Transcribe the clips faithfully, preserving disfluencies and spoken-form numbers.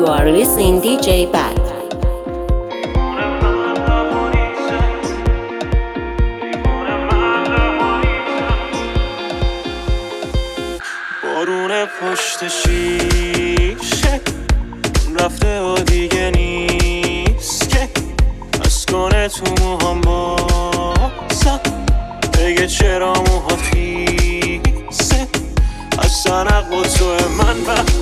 are listening دی جی Bad. بارون پشت شیشه رفته و دیگه نیست که از کنه تو موهام بازم بگه چرا موها خیسه از سنق و تو من وقت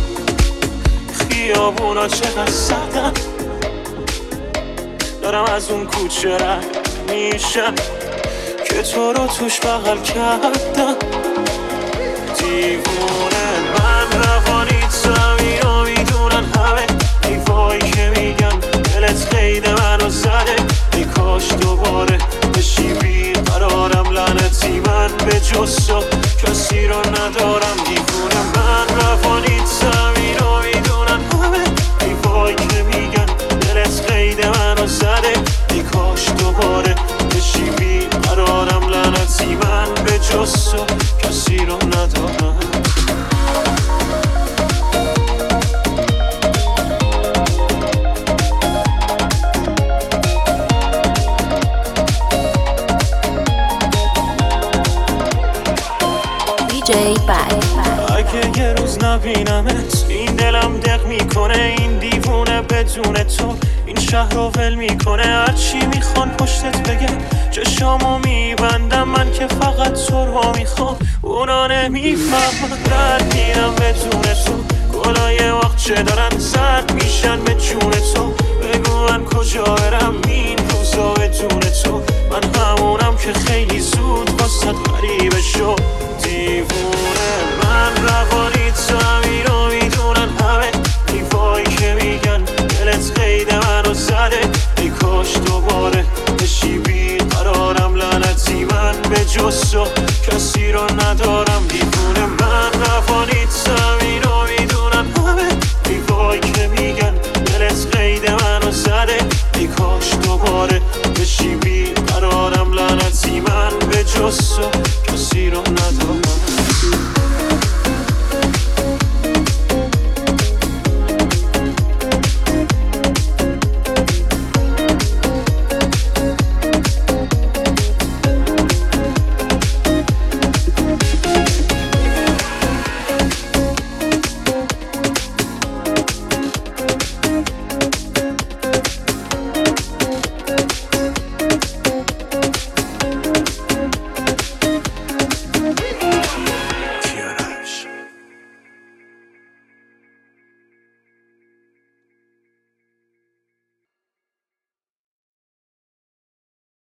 خیابونا چقدر سردم دارم از اون کوچه رد میشم که تو رو توش بغل کردم دیوونه من روانیت زمین رو میدونن همه ای وای که میگن دلت قید منو زده ای کاش دوباره بشی بیقرارم لعنتی من به جز تو کسی رو ندارم دیوونه من روانیت زمین رو میدونن همه ای وای که میگن دلت قید منو زده ای کاش دوباره بشی بیقرارم لعنتی من به جز تو کسی رو ندارم دی جی Bad. اگه یه روز نبینمت این دلم دق میکنه این دیوونه بدون تو این شهر رو ول میکنه هرچی میخوان پشتت بگه چشامو میبندم من که فقط تو رو میخوام اونا نمیفهمن رد میرم بدون تو گلای وقت چه دارن زرد میشن به جون تو بگو من کجا برم این روزا بدون تو من همونم که خیلی زود واسه غریبه شد دیوونه من روانیت زمین رو میدونن همه ای وای که میگن دلت قید منو زده ای کاش دوباره بشی بیقرارم لعنتی من به جز تو کسی رو ندارم دیوونه